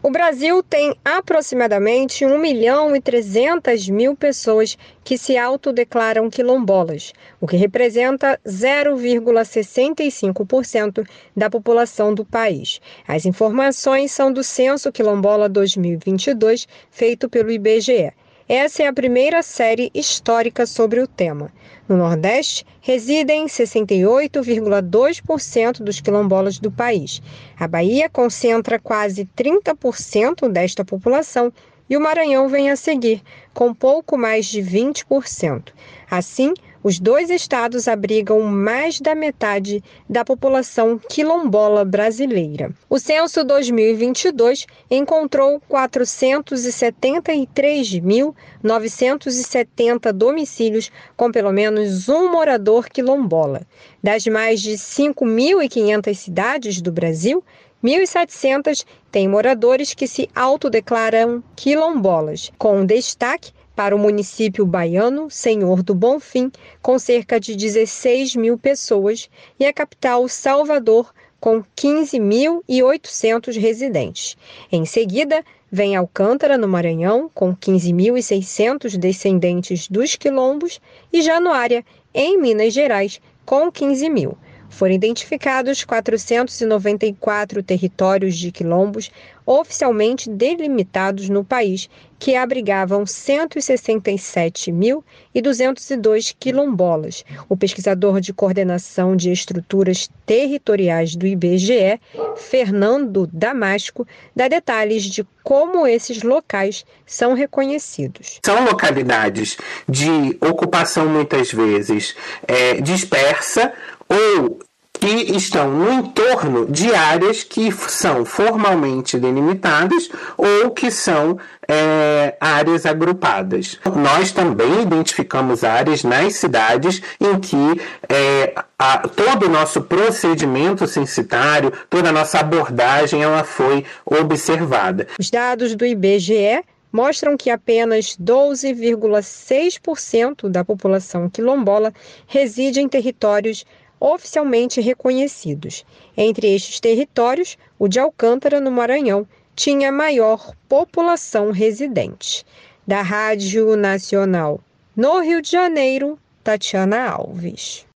O Brasil tem aproximadamente 1.300.000 pessoas que se autodeclaram quilombolas, o que representa 0,65% da população do país. As informações são do Censo Quilombola 2022, feito pelo IBGE. Essa é a primeira série histórica sobre o tema. No Nordeste, residem 68,2% dos quilombolas do país. A Bahia concentra quase 30% desta população e o Maranhão vem a seguir, com pouco mais de 20%. Assim, os dois estados abrigam mais da metade da população quilombola brasileira. O censo 2022 encontrou 473.970 domicílios com pelo menos um morador quilombola. Das mais de 5.500 cidades do Brasil, 1.700 têm moradores que se autodeclaram quilombolas, com destaque para o município baiano, Senhor do Bonfim, com cerca de 16.000 pessoas, e a capital, Salvador, com 15.800 residentes. Em seguida, vem Alcântara, no Maranhão, com 15.600 descendentes dos quilombos, e Januária, em Minas Gerais, com 15.000. Foram identificados 494 territórios de quilombos oficialmente delimitados no país, que abrigavam 167.202 quilombolas. O pesquisador de coordenação de estruturas territoriais do IBGE, Fernando Damasco, dá detalhes de como esses locais são reconhecidos. São localidades de ocupação muitas vezes dispersa ou que estão no entorno de áreas que são formalmente delimitadas ou que são áreas agrupadas. Nós também identificamos áreas nas cidades em que todo o nosso procedimento censitário, toda a nossa abordagem, ela foi observada. Os dados do IBGE mostram que apenas 12,6% da população quilombola reside em territórios oficialmente reconhecidos. Entre estes territórios, o de Alcântara, no Maranhão, tinha maior população residente. Da Rádio Nacional, no Rio de Janeiro, Tatiana Alves.